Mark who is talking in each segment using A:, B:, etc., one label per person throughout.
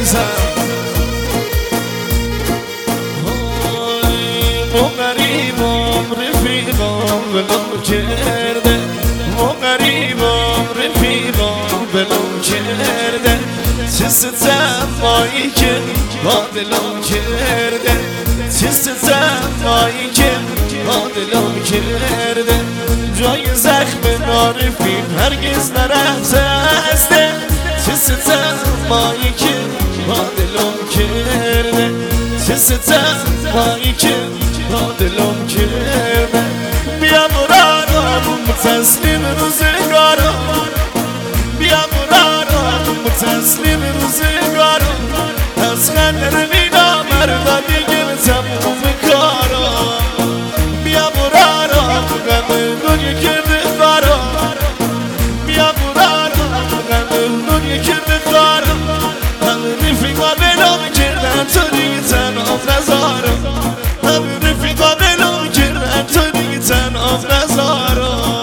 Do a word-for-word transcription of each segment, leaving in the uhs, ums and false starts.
A: عزیزم مو غریبم رفیقم ولو کرده مو غریبم رفیقم ولو کرده چه ستمایی که با دلم کرده چه ستمایی که با دلم کرده جای زخم نارفیق هرگز نرفته هسته چه ستمایی که با دلم کرده چه ستمایی که با دلم کرده بیا مرارم تسلیم روزگارم بیا مرارم تسلیم روزگارم از خندر مینا مردا دیگه تموم کارم بیا مرارم غم دنیا کرده خارم بیا مرارم غم دنیا کرده خارم همه رفیقا دلم کردن تو دیگه تنها نزارم همه رفیقا دلم کردن تو دیگه تنها نزارم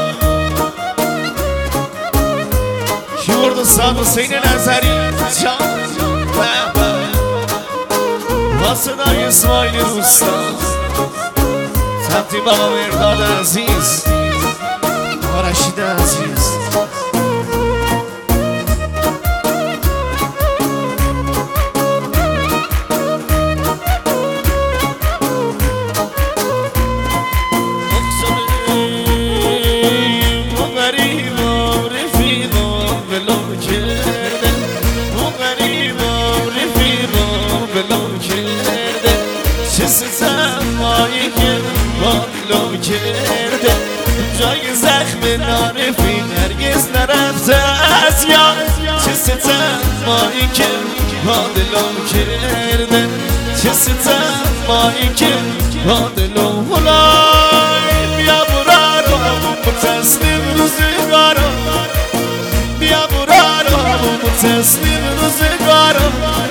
A: کی برد استاد حسین نظری جان با صدای اسماعیل روستا تبدیل بابا مرداد عزیز با رشید عزیز ستمایی که با دلم کرده جای زخم نارفیق هرگز نرفته از یاد چه ستمایی که با دلم کرده چه ستمایی که با دلم هلای بیا برارم تسلیم روزگارم بیا برارم تسلیم روزگارم